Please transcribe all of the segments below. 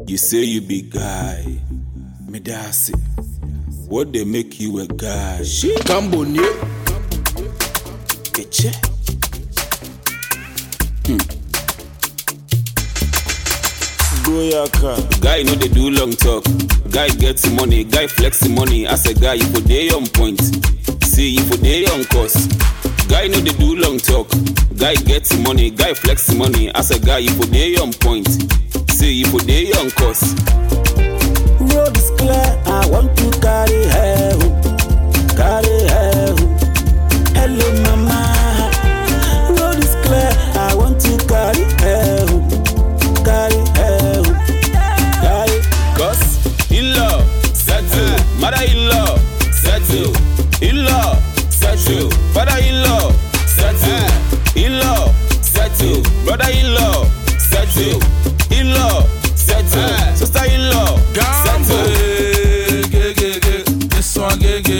You say you be guy, me that's it. What they make you a guy? She Cambonye, Keche. Goyaka. Guy know they do long talk. Guy gets money. Guy flex the money. As a guy, you for day on point. See you for day on course. Guy know they do long talk. Guy gets money. Guy flex the money. As a guy, you for day on point. See you for day on course. Road is clear. I want to carry her. Carry her. Hello, mama. Road is clear. I want to carry her. Carry her. Carry. Cause in-law, settle. Mother-in-law, settle. In-law, settle. Father-in-law, settle. In-law, settle. Brother-in-law, settle. In-law, settle. Sister-in-law, settle. This one,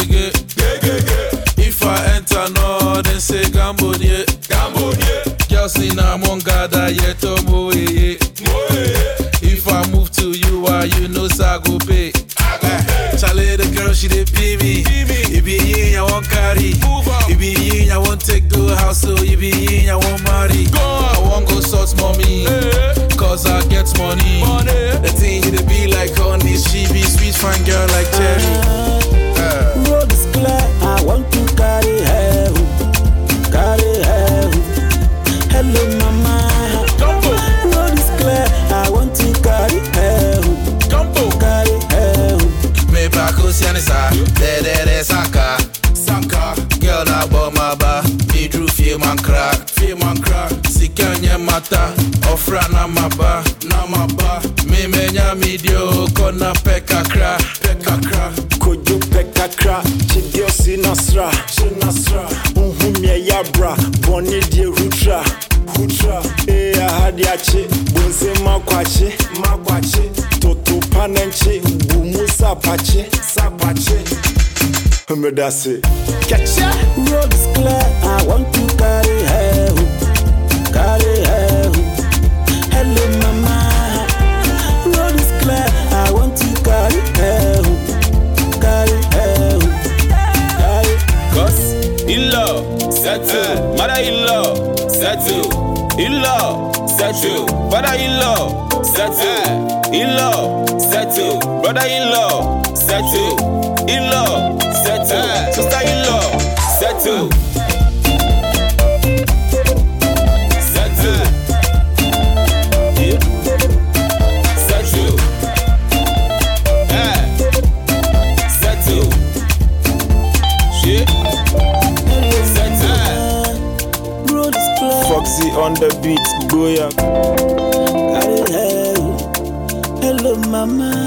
if I enter, no, then say Cambonye. Girls in a mongada, yet to if I move to you, you know, I go pay. Charlie, the girl, she did pay me. If be in, I won't carry. If be in, I won't take the house. So if be in, I won't marry. I won't go sort mommy, cause I get money. The thing you be like honey, she be sweet, fine girl like Cherry. Road is clear. I want to carry her. Carry her. Hello, mama. Road is clear. I want to carry her. Carry her. Me back Oceanisa, de Sanka. Girl na bomba ba, me drew feel man crack. Sikanya mata, ofra na maba. Me menya medio, kona peka kra. Kojo pekakra, chidio sinasra. Unhumya yabra, boni die hutra. Hadiache, bonze makwache. Toto panenche, bumusa pache. That's it. Catch ya. Road is clear. I want to carry her. Carry her. Hello, mama. Road is clear. I want to carry her. Carry her. Carry. Cause in-law, settle. Mother-in-law, settle. In-law, settle. Father-in-law, settle. In-law, settle. Brother-in-law, settle. In-law, settle. Sister-in-law, settle. Settle. Yeah. Settle. Settle. Shit. Settle. Road is clear. Foxy on the beat, Goya. Carry her. Hello, mama.